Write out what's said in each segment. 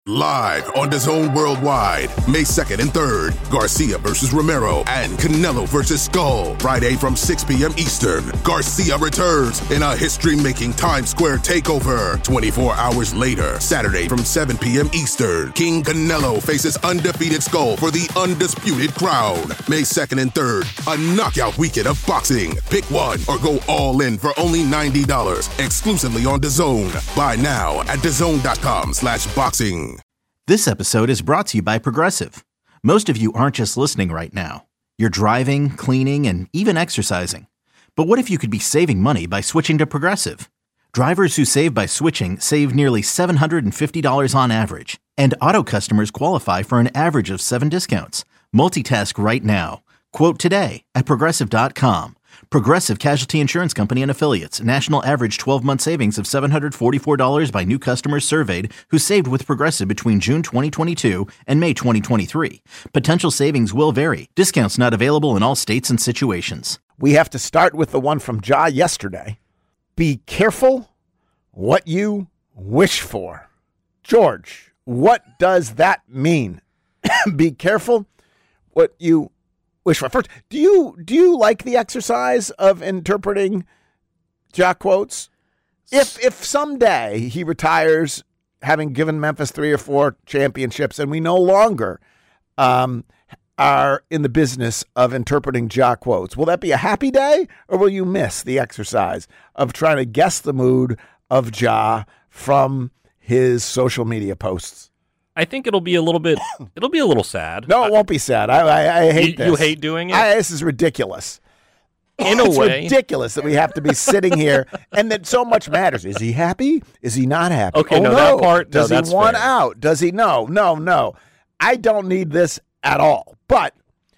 Live on DAZN Worldwide, May 2nd and 3rd, Garcia versus Romero and Canelo versus Skull. Friday from 6 p.m. Eastern, Garcia returns in a history-making Times Square takeover. 24 hours later, Saturday from 7 p.m. Eastern, King Canelo faces undefeated Skull for the undisputed crown. May 2nd and 3rd, a knockout weekend of boxing. Pick one or go all in for only $90, exclusively on DAZN. Buy now at DAZN.com/boxing. This episode is brought to you by Progressive. Most of you aren't just listening right now. You're driving, cleaning, and even exercising. But what if you could be saving money by switching to Progressive? Drivers who save by switching save nearly $750 on average. And auto customers qualify for an average of 7 discounts. Multitask right now. Quote today at Progressive.com. Progressive Casualty Insurance Company and Affiliates. National average 12-month savings of $744 by new customers surveyed who saved with Progressive between June 2022 and May 2023. Potential savings will vary. Discounts not available in all states and situations. We have to start with the one from Ja yesterday. Be careful what you wish for. George, what does that mean? Be careful what you wish for. First, do you like the exercise of interpreting Ja quotes? If someday he retires, having given Memphis 3 or 4 championships, and we no longer are in the business of interpreting Ja quotes, will that be a happy day, or will you miss the exercise of trying to guess the mood of Ja from his social media posts? I think it'll be a little sad. No, it won't be sad. I hate this. You hate doing it? This is ridiculous. In a way. It's ridiculous that we have to be sitting here and that so much matters. Is he happy? Is he not happy? Okay, that part. Does that's he want fair. out? Does he? No. I don't need this at all. But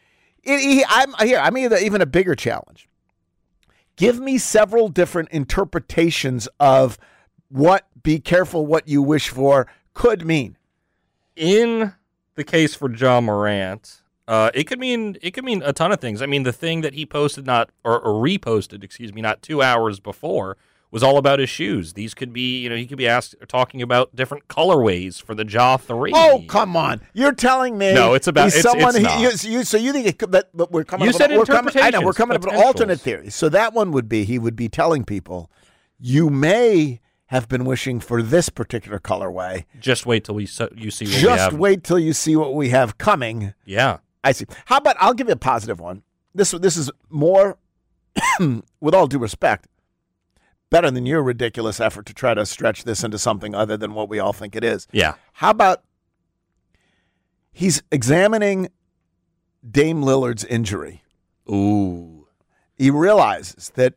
I'm even a bigger challenge. Give me several different interpretations of what "be careful what you wish for" could mean. In the case for Ja Morant, it could mean a ton of things. I mean, the thing that he posted or reposted, not 2 hours before, was all about his shoes. These could be, he could be talking about different colorways for the Ja 3. Oh, come on! You're telling me no? It's about someone. It's not. So you think that we're coming? You said interpretations. I know we're coming up with alternate theories. So that one would be he would be telling people, you may have been wishing for this particular colorway. Just wait till you see what we have. Just wait till you see what we have coming. Yeah. I see. How about I'll give you a positive one. This is more, with all due respect, better than your ridiculous effort to try to stretch this into something other than what we all think it is. Yeah. How about he's examining Dame Lillard's injury. Ooh. He realizes that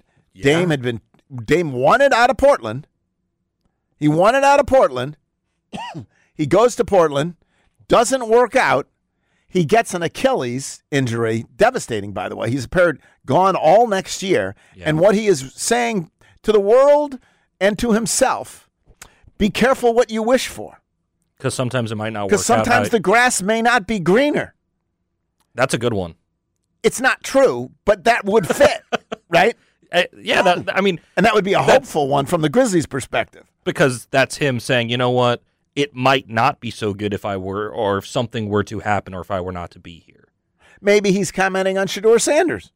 Dame wanted out of Portland. He wanted out of Portland. He goes to Portland, doesn't work out. He gets an Achilles injury, devastating, by the way. He's gone all next year. Yeah. And what he is saying to the world and to himself, be careful what you wish for. Because sometimes it might not work out. Because sometimes the grass may not be greener. That's a good one. It's not true, but that would fit, right? Yeah, and that would be a hopeful one from the Grizzlies' perspective. Because that's him saying, you know what, it might not be so good if something were to happen, or if I were not to be here. Maybe he's commenting on Shedeur Sanders.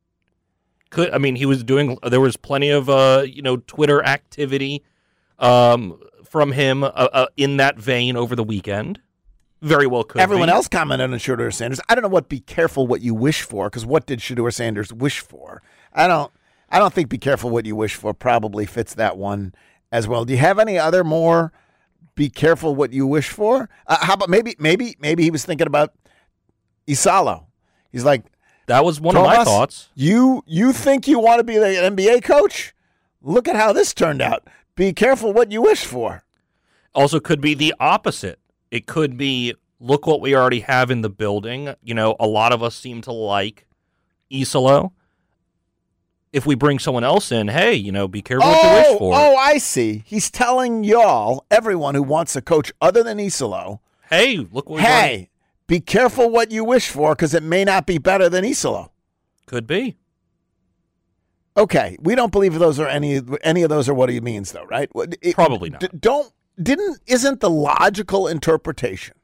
He was doing. There was plenty of Twitter activity from him in that vein over the weekend. Very well could. Everyone else commented on Shedeur Sanders. I don't know what "be careful what you wish for," because what did Shedeur Sanders wish for? I don't think "be careful what you wish for" probably fits that one as well. Do you have any other more "be careful what you wish for"? How about maybe he was thinking about Isalo. He's like, that was one of my thoughts. You think you want to be an NBA coach? Look at how this turned out. Be careful what you wish for. Also could be the opposite. It could be, look what we already have in the building. A lot of us seem to like Isalo. If we bring someone else in, hey, be careful what you wish for. Oh, I see. He's telling everyone who wants a coach other than Isalo, hey, look what be careful what you wish for, because it may not be better than Isalo. Could be. Okay, we don't believe those are any of those are what he means, though, right? Probably not. isn't the logical interpretation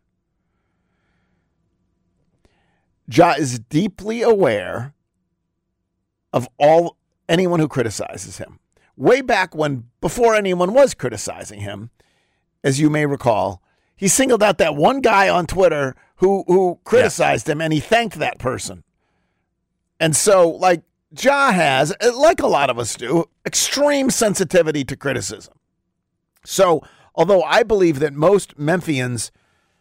Ja is deeply aware of anyone who criticizes him. Way back before anyone was criticizing him, as you may recall, he singled out that one guy on Twitter who criticized him, and he thanked that person. And so, like, Ja has, like a lot of us do, extreme sensitivity to criticism. So, although I believe that most Memphians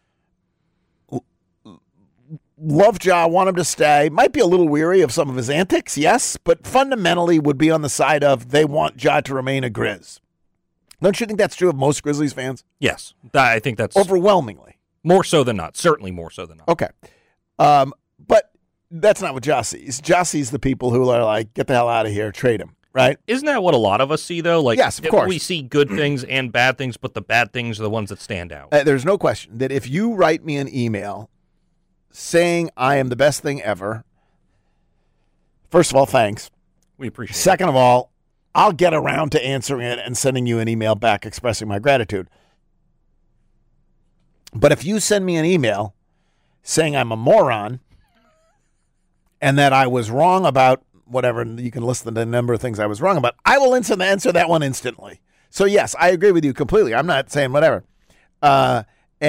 love Ja, want him to stay, might be a little weary of some of his antics, yes, but fundamentally would be on the side of they want Ja to remain a Grizz. Don't you think that's true of most Grizzlies fans? Yes, I think that's overwhelmingly. More so than not. Certainly more so than not. Okay. But that's not what Ja sees. Ja sees the people who are like, get the hell out of here, trade him, right? Isn't that what a lot of us see, though? Like, yes, of course. We see good things and bad things, but the bad things are the ones that stand out. There's no question that if you write me an email saying I am the best thing ever, first of all, thanks. We appreciate it. Second of all, I'll get around to answering it and sending you an email back expressing my gratitude. But if you send me an email saying I'm a moron and that I was wrong about whatever, you can list the number of things I was wrong about, I will answer that one instantly. So, yes, I agree with you completely. I'm not saying whatever. But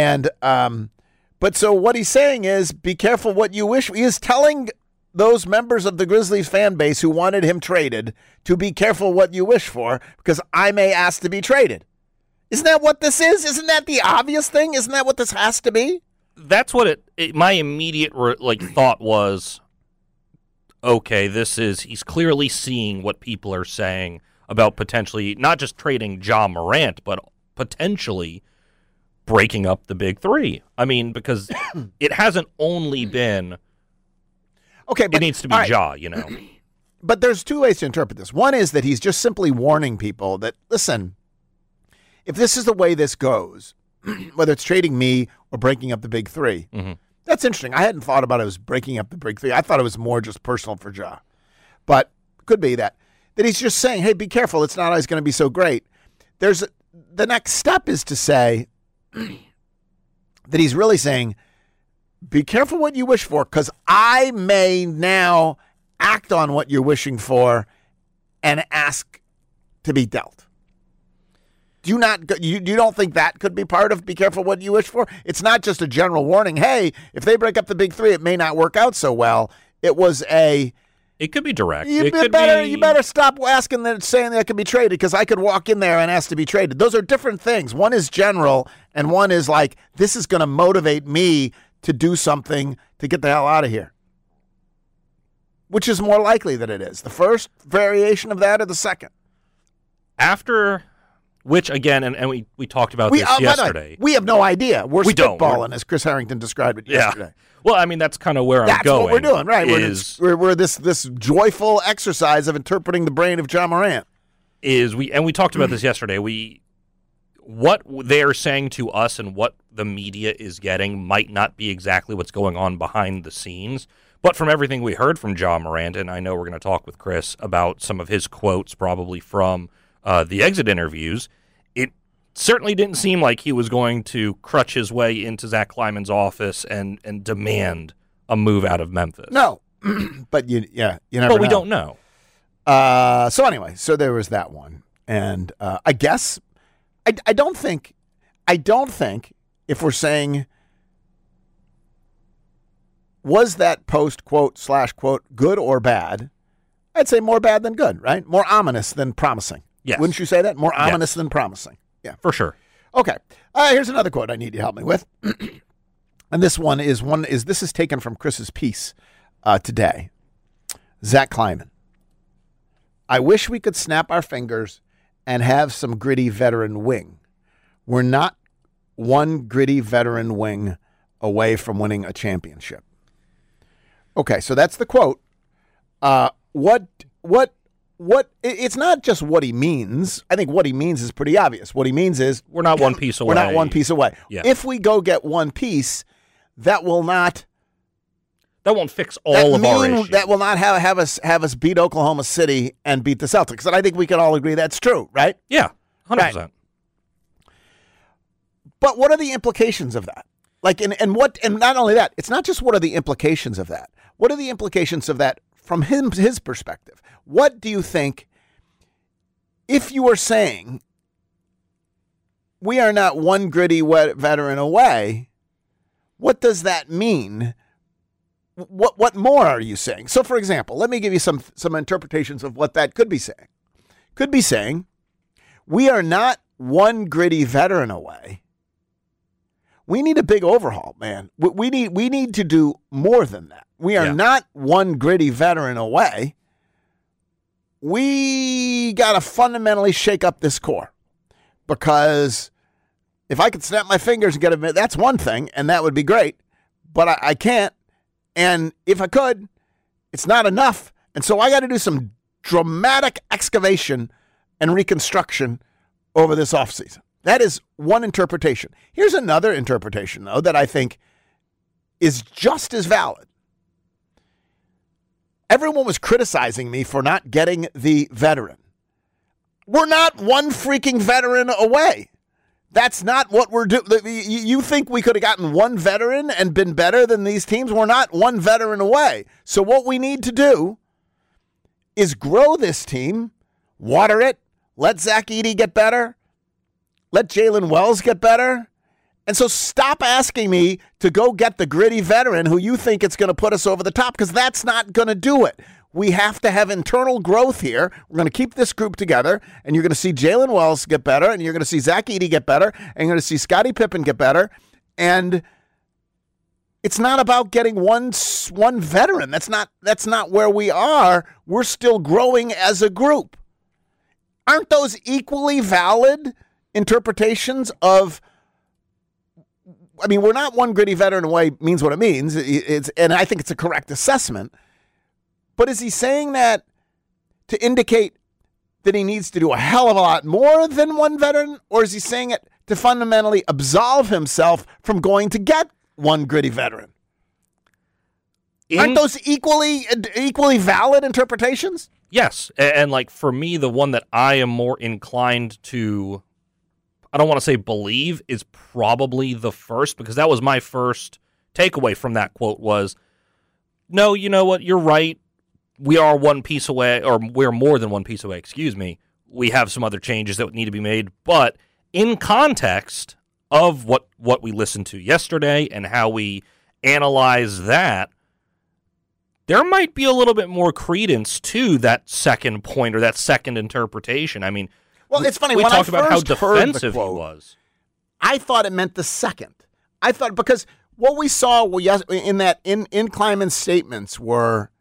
so what he's saying is be careful what you wish. He is telling those members of the Grizzlies fan base who wanted him traded to be careful what you wish for, because I may ask to be traded. Isn't that what this is? Isn't that the obvious thing? Isn't that what this has to be? That's what my immediate thought was, okay, he's clearly seeing what people are saying about potentially not just trading Ja Morant, but potentially breaking up the big three. I mean, because it hasn't only been, okay, but it needs to be Ja, you know. But there's two ways to interpret this. One is that he's just simply warning people that, listen, if this is the way this goes, whether it's trading me or breaking up the big three, that's interesting. I hadn't thought about it as breaking up the big three. I thought it was more just personal for Ja. But could be that he's just saying, hey, be careful. It's not always going to be so great. The next step is to say that he's really saying, be careful what you wish for, because I may now act on what you're wishing for and ask to be dealt. Do you don't think that could be part of be careful what you wish for? It's not just a general warning. Hey, if they break up the big three, it may not work out so well. It was it could be direct. You better stop asking that, saying that could be traded, because I could walk in there and ask to be traded. Those are different things. One is general, and one is like, this is going to motivate me to do something to get the hell out of here. Which is more likely that it is? The first variation of that or the second? After which, again, and we talked about this yesterday. We have no idea. We're spitballing, as Chris Harrington described it yesterday. Well, I mean, that's kind of where I'm going. That's what we're doing, right? We're this joyful exercise of interpreting the brain of Ja Morant. We talked about this yesterday. What they're saying to us and what the media is getting might not be exactly what's going on behind the scenes. But from everything we heard from Ja Morant, and I know we're going to talk with Chris about some of his quotes probably from the exit interviews, it certainly didn't seem like he was going to crutch his way into Zach Kleiman's office and demand a move out of Memphis. No, but you never know. But we don't know. So anyway, there was that one. And I guess, I don't think if we're saying, was that post quote / quote good or bad, I'd say more bad than good, right? More ominous than promising. Yes. Wouldn't you say that? More ominous than promising. Yeah. For sure. Okay. Here's another quote I need you to help me with. And this one is this is taken from Chris's piece today. Zach Kleiman. I wish we could snap our fingers and have some gritty veteran wing. We're not one gritty veteran wing away from winning a championship. Okay, so that's the quote. What it's not just what he means. I think what he means is pretty obvious. What he means is we're not one piece away. We're not one piece away. Yeah. If we go get one piece, that won't fix all of our issues. That will not have us beat Oklahoma City and beat the Celtics. And I think we can all agree that's true, right? Yeah, 100%. Right. But what are the implications of that? Like, and not only that, it's not just what are the implications of that. What are the implications of that from his perspective? What do you think, if you are saying we are not one gritty veteran away, what does that mean? What more are you saying? So, for example, let me give you some interpretations of what that could be saying. Could be saying we are not one gritty veteran away. We need a big overhaul, man. We need to do more than that. We are not one gritty veteran away. We got to fundamentally shake up this core, because if I could snap my fingers and get a, that's one thing, and that would be great, but I can't. And if I could, it's not enough. And so I got to do some dramatic excavation and reconstruction over this offseason. That is one interpretation. Here's another interpretation, though, that I think is just as valid. Everyone was criticizing me for not getting the veteran. We're not one freaking veteran away. That's not what we're doing. You think we could have gotten one veteran and been better than these teams? We're not one veteran away. So what we need to do is grow this team, water it, let Zach Edey get better, let Jalen Wells get better. And so stop asking me to go get the gritty veteran who you think it's going to put us over the top, because that's not going to do it. We have to have internal growth here. We're going to keep this group together, and you're going to see Jalen Wells get better, and you're going to see Zach Edey get better, and you're going to see Scottie Pippen get better. And it's not about getting one veteran. That's not where we are. We're still growing as a group. Aren't those equally valid interpretations of, I mean, we're not one gritty veteran away means what it means. And I think it's a correct assessment. But is he saying that to indicate that he needs to do a hell of a lot more than one veteran? Or is he saying it to fundamentally absolve himself from going to get one gritty veteran? Aren't those equally valid interpretations? Yes. And like, for me, the one that I am more inclined to, I don't want to say believe, is probably the first, because that was my first takeaway from that quote was, no, you know what? You're right. We are one piece away, or we're more than one piece away, excuse me. We have some other changes that need to be made, but in context of what we listened to yesterday and how we analyze that, there might be a little bit more credence to that second point or that second interpretation. I mean, well, it's funny. We when talked I about how first heard defensive the quote, he was. I thought it meant the second. I thought, because what we saw in Kleiman's statements were,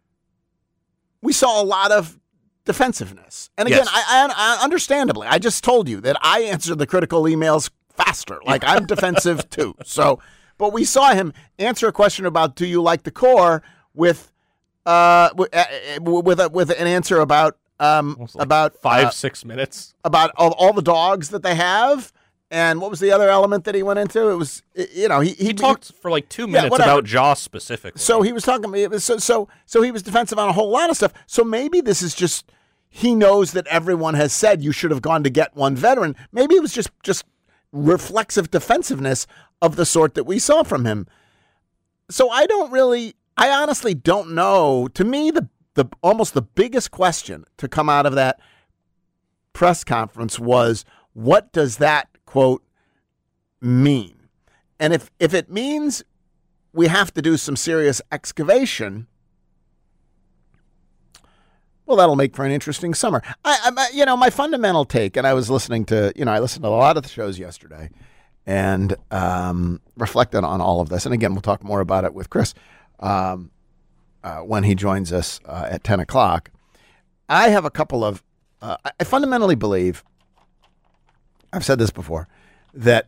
we saw a lot of defensiveness. And again, Yes. I understandably, I just told you that I answer the critical emails faster. Like, I'm defensive too. So, but we saw him answer a question about, do you like the core, with an answer about about 5-6 minutes about all the dogs that they have. And what was the other element that he went into? It was, he talked for like 2 minutes whatever. about Joss specifically. So he was talking. So he was defensive on a whole lot of stuff. So maybe this is just, he knows that everyone has said you should have gone to get one veteran. Maybe it was just reflexive defensiveness of the sort that we saw from him. So I honestly don't know. To me, the almost the biggest question to come out of that press conference was, what does that quote mean? And if it means we have to do some serious excavation, well, that'll make for an interesting summer. My fundamental take, and I was listening to, I listened to a lot of the shows yesterday and reflected on all of this. And again, we'll talk more about it with Chris when he joins us at 10 o'clock. I have a couple of, I fundamentally believe, I've said this before, that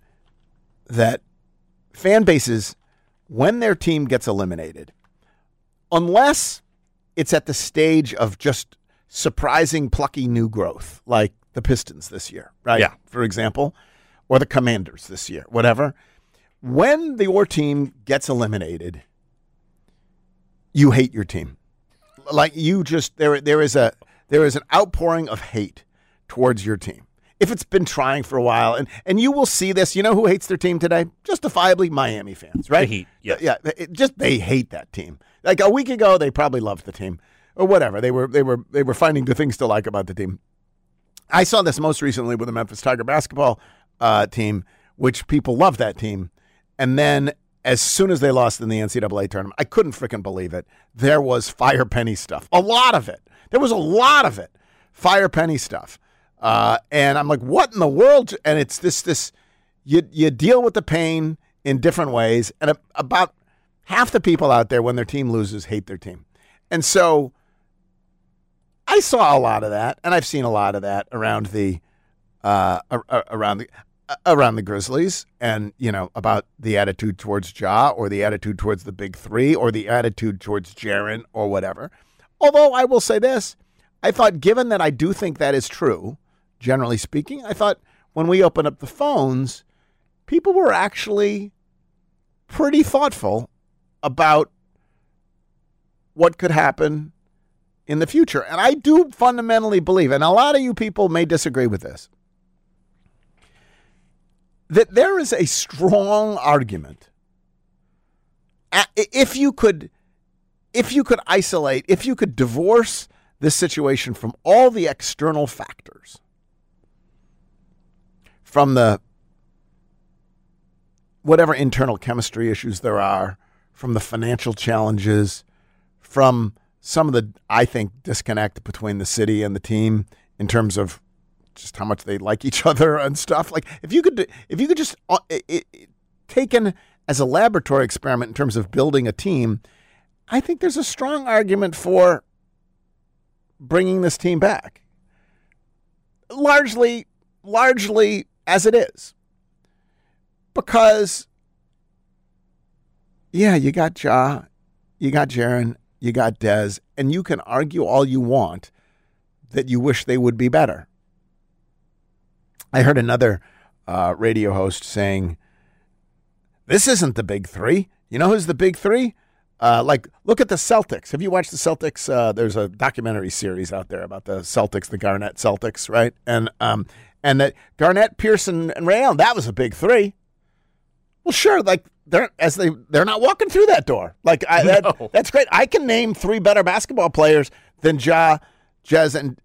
fan bases, when their team gets eliminated, unless it's at the stage of just surprising, plucky new growth, like the Pistons this year, right? Yeah. For example, or the Commanders this year, whatever. When your team gets eliminated, you hate your team. Like, you just, there is an outpouring of hate towards your team. if it's been trying for a while, and you will see this. You know who hates their team today? Justifiably, Miami fans, right? The Heat, yes. Yeah, they hate that team. Like a week ago, they probably loved the team or whatever. They were finding the things to like about the team. I saw this most recently with the Memphis Tiger basketball team, which people love that team. And then as soon as they lost in the NCAA tournament, I couldn't freaking believe it. There was Fire Penny stuff. A lot of it. There was a lot of it. Fire Penny stuff. And I'm like, what in the world? And it's this you deal with the pain in different ways. And about half the people out there, when their team loses, hate their team. And so I saw a lot of that, and I've seen a lot of that around the Grizzlies, and about the attitude towards Ja, or the attitude towards the Big Three, or the attitude towards Jaren, or whatever. Although I will say this, I thought, given that I do think that is true, generally speaking, I thought when we opened up the phones, people were actually pretty thoughtful about what could happen in the future. And I do fundamentally believe, and a lot of you people may disagree with this, that there is a strong argument. If you could isolate, if you could divorce this situation from all the external factors, from the whatever internal chemistry issues there are, from the financial challenges, from some of the, I think, disconnect between the city and the team in terms of just how much they like each other and stuff. Like if you could just taken as a laboratory experiment in terms of building a team, I think there's a strong argument for bringing this team back. Largely as it is. Because, yeah, you got Ja, you got Jaren, you got Dez, and you can argue all you want that you wish they would be better. I heard another radio host saying, this isn't the Big Three. You know who's the Big Three? Look at the Celtics. Have you watched the Celtics? There's a documentary series out there about the Celtics, the Garnett Celtics, right? And that Garnett, Pearson, and Ray Allen, that was a Big Three. Well, sure, they're not walking through that door. That's great. I can name three better basketball players than Dez, and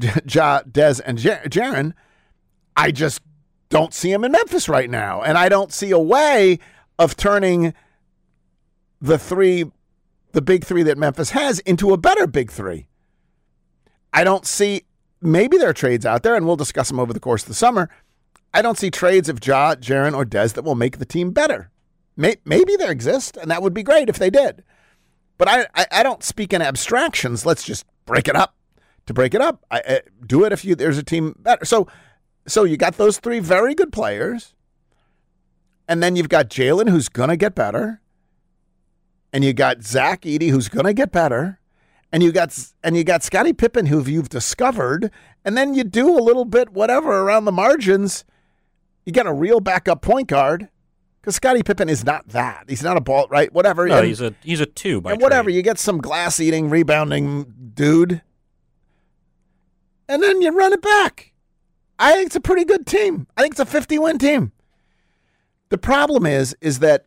Jaren. I just don't see them in Memphis right now, and I don't see a way of turning the Big Three that Memphis has into a better Big Three. I don't see, maybe there are trades out there, and we'll discuss them over the course of the summer. I don't see trades of Ja, Jaren, or Dez that will make the team better. Maybe there exist, and that would be great if they did. But I don't speak in abstractions. Let's just break it up. To break it up, do it if there's a team better. So you got those three very good players, and then you've got Jalen, who's going to get better, and you got Zach Edey, who's going to get better, and you got Scottie Pippen, who you've discovered, and then you do a little bit whatever around the margins. You got a real backup point guard, because Scottie Pippen is not that. He's not a ball, right? Whatever. No, he's a two by and whatever. trade. You get some glass-eating, rebounding dude, and then you run it back. I think it's a pretty good team. I think it's a 50-win team. The problem is that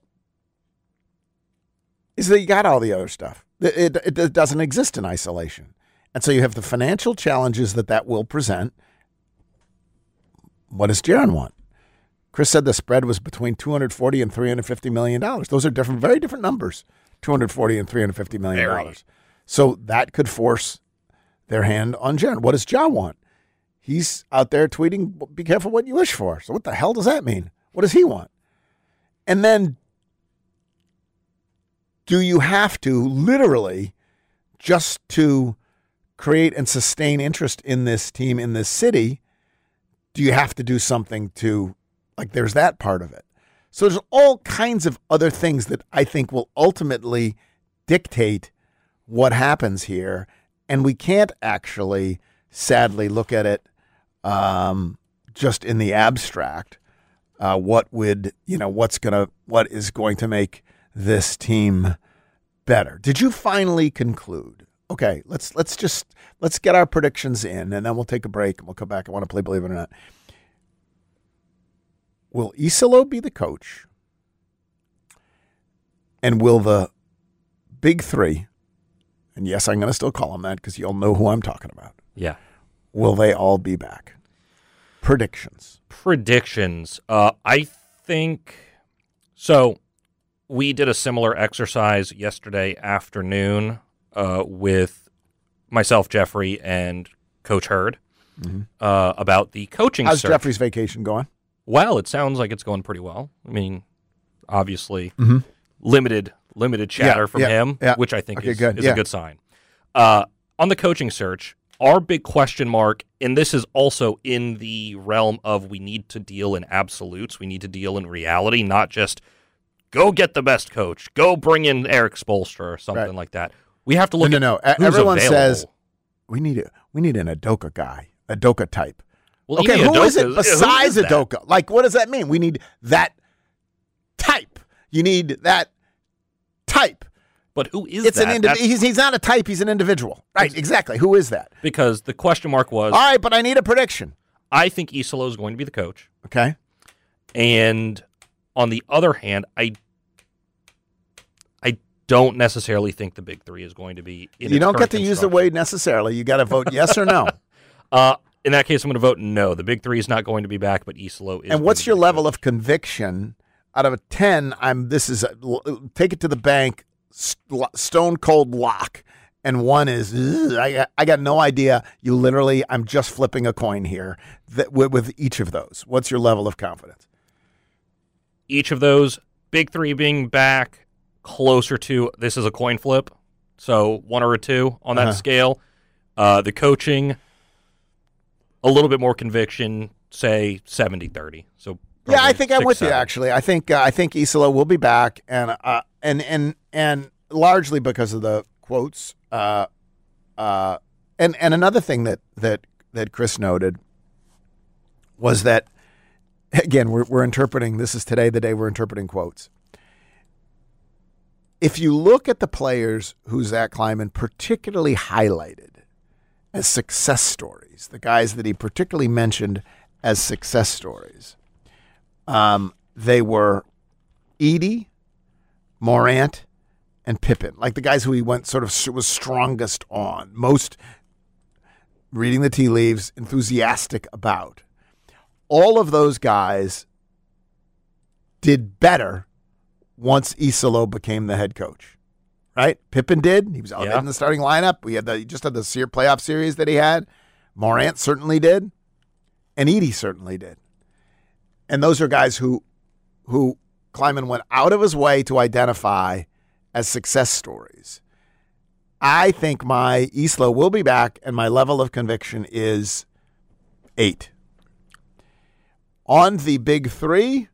you got all the other stuff. It doesn't exist in isolation. And so you have the financial challenges that will present. What does Jaren want? Chris said the spread was between $240 and $350 million. Those are different, very different numbers, $240 and $350 million. Very. So that could force their hand on Jaren. What does Ja want? He's out there tweeting, be careful what you wish for. So what the hell does that mean? What does he want? And then do you have to literally, just to create and sustain interest in this team, in this city, do you have to do something to, there's that part of it. So there's all kinds of other things that I think will ultimately dictate what happens here. And we can't actually, sadly, look at it just in the abstract. What is going to make this team better? Did you finally conclude? Okay, let's get our predictions in, and then we'll take a break and we'll come back. I want to play Believe It or Not. will Isolo be the coach? And will the big three, and yes, I'm going to still call them that because you'll know who I'm talking about. Yeah. Will they all be back? Predictions. I think so. We did a similar exercise yesterday afternoon with myself, Jeffrey, and Coach Hurd about the coaching How's search. Jeffrey's vacation going? Well, it sounds like it's going pretty well. I mean, obviously, limited chatter from him, which I think is a good sign. On the coaching search, our big question mark, and this is also in the realm of we need to deal in absolutes, we need to deal in reality, not just go get the best coach, go bring in Eric Spoelstra or something like that. We have to look at who's everyone available. says we need an Udoka guy, Udoka type. Well, okay, Ime who is it Udoka, besides who is that? Udoka? Like, what does that mean? We need that type. You need that type. But who is It's that? an he's not a type, he's an individual. Right, exactly. Who is that? Because the question mark was, All right, but I need a prediction. I think Isolo is going to be the coach. Okay. And on the other hand, I don't necessarily think the big three is going to be in You its don't get current to use the construction. word necessarily. You got to vote yes or no. In that case, I'm going to vote no. The big three is not going to be back, but Isolo is. And what's your level of conviction? Out of a 10, take it to the bank, stone cold lock. And 1 is, I got no idea. I'm just flipping a coin here with each of those. What's your level of confidence? Each of those, big three being back, closer to, this is a coin flip. So 1 or a 2 on that scale. The coaching, a little bit more conviction, say 70-30. So yeah, I think I'm with 6-7. you. Actually, I think Isolo will be back, and largely because of the quotes. And another thing that Chris noted was that, again, we're interpreting. This is today the day we're interpreting quotes. If you look at the players who Zach Kleiman particularly highlighted as success stories, the guys that he particularly mentioned as success stories, they were Edey, Morant, and Pippen, like the guys who he was strongest on, most reading the tea leaves, enthusiastic about. All of those guys did better once Isolo became the head coach, right? Pippen did. He was out in the starting lineup. He just had the playoff series that he had. Morant certainly did. And Edey certainly did. And those are guys who Kleiman went out of his way to identify as success stories. I think my Isolo will be back, and my level of conviction is 8. On the big three,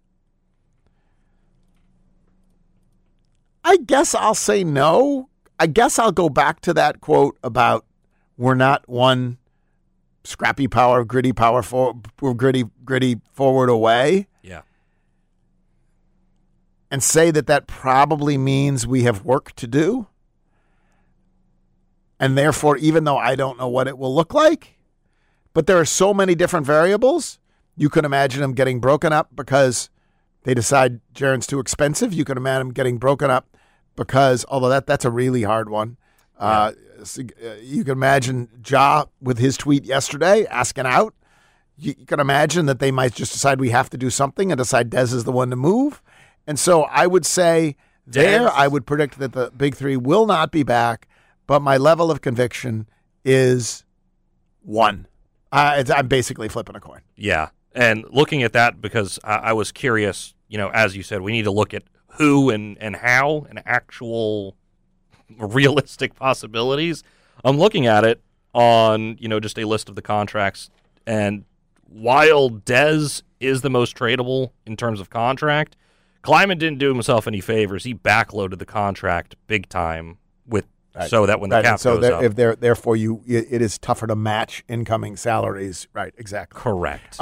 I guess I'll say no. I guess I'll go back to that quote about we're not one scrappy power, gritty forward away. Yeah. And say that probably means we have work to do. And therefore, even though I don't know what it will look like, but there are so many different variables, you could imagine them getting broken up because they decide Jaren's too expensive. You can imagine them getting broken up because, although that's a really hard one. You can imagine Ja with his tweet yesterday asking out. You can imagine that they might just decide we have to do something and decide Dez is the one to move. And so I would say I would predict that the big three will not be back, but my level of conviction is 1. I'm basically flipping a coin. Yeah. And looking at that, because I was curious, as you said, we need to look at who and how and actual realistic possibilities. I'm looking at it on, just a list of the contracts. And while Dez is the most tradable in terms of contract, Kleiman didn't do himself any favors. He backloaded the contract big time so that when the cap goes up. Therefore, it is tougher to match incoming salaries. Right, exactly. Correct.